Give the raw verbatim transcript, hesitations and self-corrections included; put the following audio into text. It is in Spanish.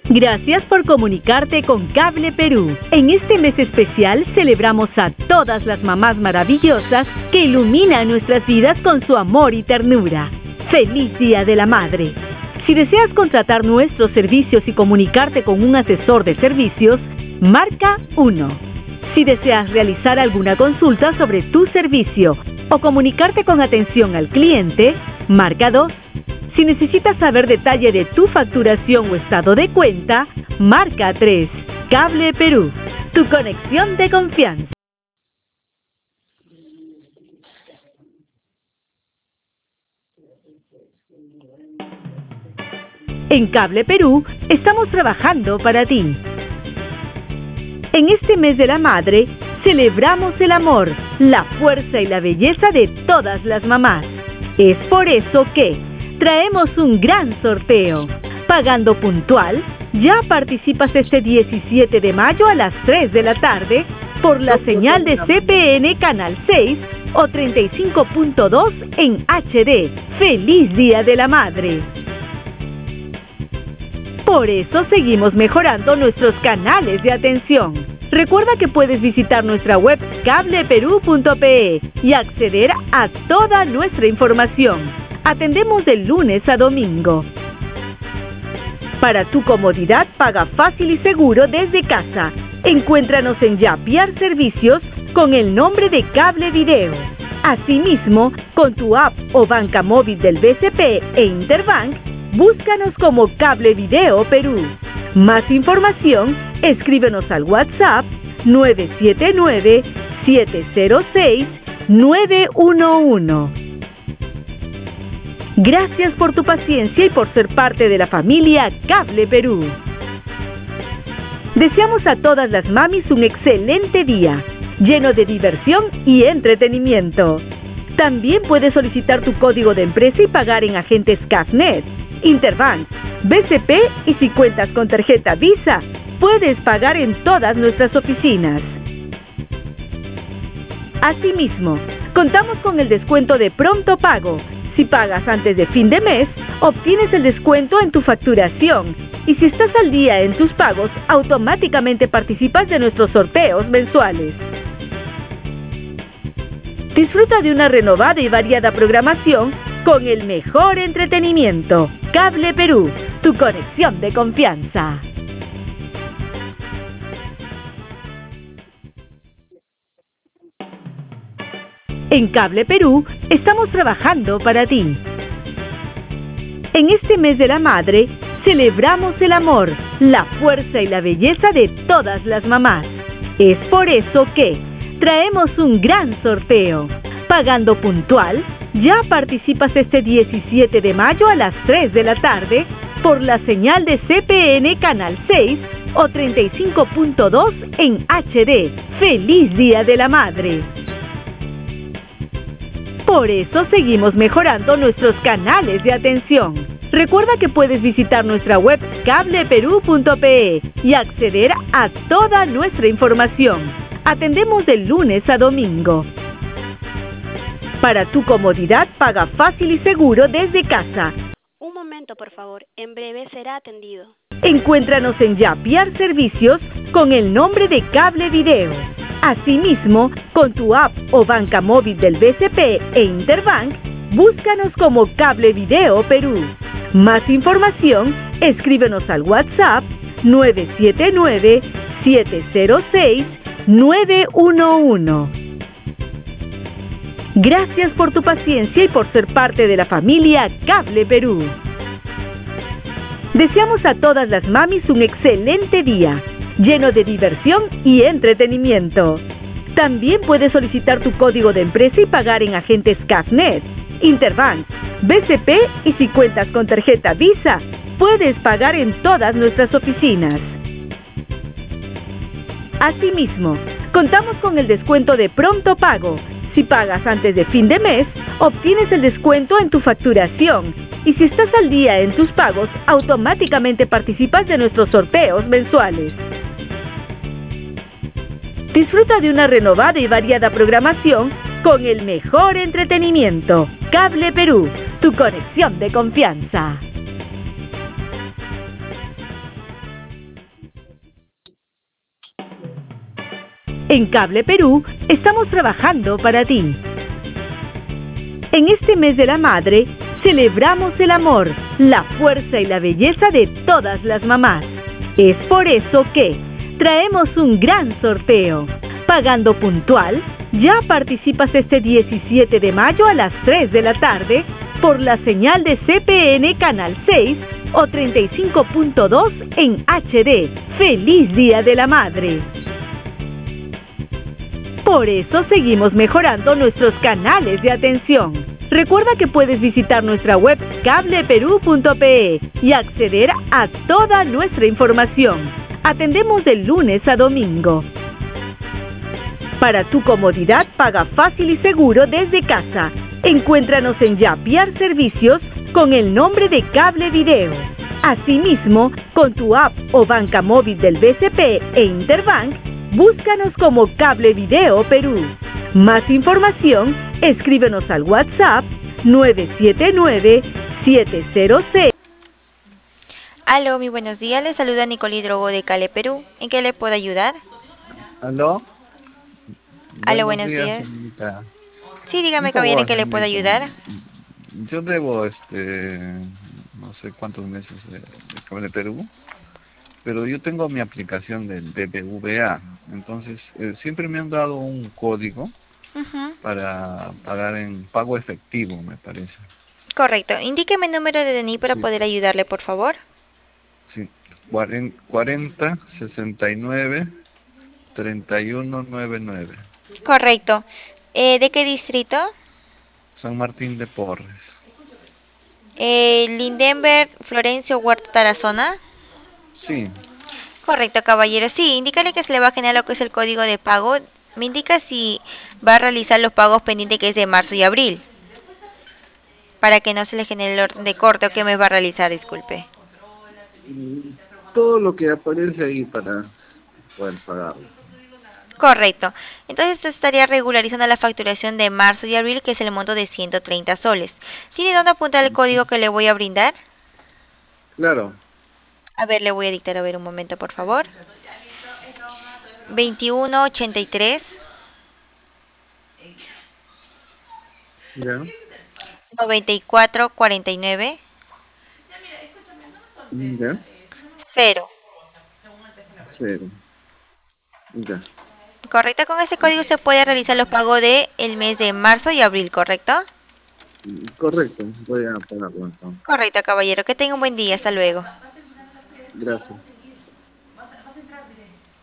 Gracias por comunicarte con Cable Perú. En este mes especial celebramos a todas las mamás maravillosas que iluminan nuestras vidas con su amor y ternura. ¡Feliz Día de la Madre! Si deseas contratar nuestros servicios y comunicarte con un asesor de servicios, marca uno. Si deseas realizar alguna consulta sobre tu servicio o comunicarte con atención al cliente, marca dos. Si necesitas saber detalle de tu facturación o estado de cuenta, marca tres. Cable Perú, tu conexión de confianza. En Cable Perú estamos trabajando para ti. En este mes de la madre, celebramos el amor, la fuerza y la belleza de todas las mamás. Es por eso que traemos un gran sorteo. Pagando puntual, ya participas este diecisiete de mayo a las tres de la tarde por la señal de C P N Canal seis o treinta y cinco punto dos en H D. ¡Feliz Día de la Madre! Por eso seguimos mejorando nuestros canales de atención. Recuerda que puedes visitar nuestra web cable perú punto pe y acceder a toda nuestra información. Atendemos de lunes a domingo. Para tu comodidad, paga fácil y seguro desde casa. Encuéntranos en Yapiar Servicios con el nombre de Cable Video. Asimismo, con tu app o banca móvil del B C P e Interbank, búscanos como Cable Video Perú. Más información, escríbenos al WhatsApp nueve siete nueve, siete cero seis, nueve uno uno. Gracias por tu paciencia y por ser parte de la familia Cable Perú. Deseamos a todas las mamis un excelente día, lleno de diversión y entretenimiento. También puedes solicitar tu código de empresa y pagar en agentes CAFNet, Interbank, B C P y si cuentas con tarjeta Visa, puedes pagar en todas nuestras oficinas. Asimismo, contamos con el descuento de pronto pago. Si pagas antes de fin de mes, obtienes el descuento en tu facturación. Y si estás al día en tus pagos, automáticamente participas de nuestros sorteos mensuales. Disfruta de una renovada y variada programación con el mejor entretenimiento. Cable Perú, tu conexión de confianza. En Cable Perú estamos trabajando para ti. En este mes de la madre, celebramos el amor, la fuerza y la belleza de todas las mamás. Es por eso que traemos un gran sorteo. Pagando puntual, ya participas este diecisiete de mayo a las tres de la tarde por la señal de C P N Canal seis o treinta y cinco punto dos en H D. ¡Feliz Día de la Madre! Por eso seguimos mejorando nuestros canales de atención. Recuerda que puedes visitar nuestra web cable perú punto pe y acceder a toda nuestra información. Atendemos de lunes a domingo. Para tu comodidad, paga fácil y seguro desde casa. Un momento, por favor. En breve será atendido. Encuéntranos en Yapiar Servicios con el nombre de Cable Video. Asimismo, con tu app o banca móvil del B C P e Interbank, búscanos como Cable Video Perú. Más información, escríbenos al WhatsApp nueve siete nueve, siete cero seis, nueve uno uno. Gracias por tu paciencia y por ser parte de la familia Cable Perú. Deseamos a todas las mamis un excelente día, lleno de diversión y entretenimiento. También puedes solicitar tu código de empresa y pagar en agentes CAFNet, Interbank, B C P y si cuentas con tarjeta Visa, puedes pagar en todas nuestras oficinas. Asimismo, contamos con el descuento de pronto pago. Si pagas antes de fin de mes, obtienes el descuento en tu facturación. Y si estás al día en tus pagos, automáticamente participas de nuestros sorteos mensuales. Disfruta de una renovada y variada programación con el mejor entretenimiento. Cable Perú, tu conexión de confianza. En Cable Perú estamos trabajando para ti. En este mes de la madre, celebramos el amor, la fuerza y la belleza de todas las mamás. Es por eso que traemos un gran sorteo. Pagando puntual, ya participas este diecisiete de mayo a las tres de la tarde por la señal de C P N Canal seis o treinta y cinco punto dos en H D. ¡Feliz Día de la Madre! Por eso seguimos mejorando nuestros canales de atención. Recuerda que puedes visitar nuestra web cable perú punto pe y acceder a toda nuestra información. Atendemos de lunes a domingo. Para tu comodidad, paga fácil y seguro desde casa. Encuéntranos en Yapiar Servicios con el nombre de Cable Video. Asimismo, con tu app o banca móvil del B C P e Interbank, búscanos como Cable Video Perú. Más información, escríbenos al WhatsApp nueve siete nueve, siete cero cero. Aló, muy buenos días. Le saluda Nicole Hidrogo de Cale Perú. ¿En qué le puedo ayudar? ¿Aló? Aló, Buenos buenos días. señorita. Sí, dígame, Un caballero, ¿en favor, qué le puedo señorita. ayudar? Yo debo, este, no sé cuántos meses de, de Cable Perú, pero yo tengo mi aplicación del B B V A. Entonces, eh, siempre me han dado un código Ujú. para pagar en pago efectivo, me parece. Correcto. Indíqueme el número de D N I para Sí, poder ayudarle, por favor. sí. cuarenta, sesenta y nueve, treinta y uno noventa y nueve. Correcto. Eh, ¿de qué distrito? San Martín de Porres. Eh, Lindenberg, Florencio, Huerta, Tarazona. Sí, Correcto, caballero. Sí, indícale que se le va a generar lo que es el código de pago. Me indica si va a realizar los pagos pendientes que es de marzo y abril, para que no se le genere el orden de corte o qué mes va a realizar, disculpe. mm, todo lo que aparece ahí para poder pagarlo. Correcto. Entonces usted estaría regularizando la facturación de marzo y abril, que es el monto de ciento treinta soles. ¿Tiene dónde apuntar el código que le voy a brindar? Claro, A ver, le voy a dictar, a ver un momento, por favor. veintiuno ochenta y tres, ya, noventa y cuatro cuarenta y nueve, ya, cero. cero, ya, Correcto, con ese código se puede realizar los pagos de el mes de marzo y abril, ¿correcto? mm, correcto, voy a pagarlo entonces. Correcto, caballero. Que tenga un buen día. Hasta luego. Gracias.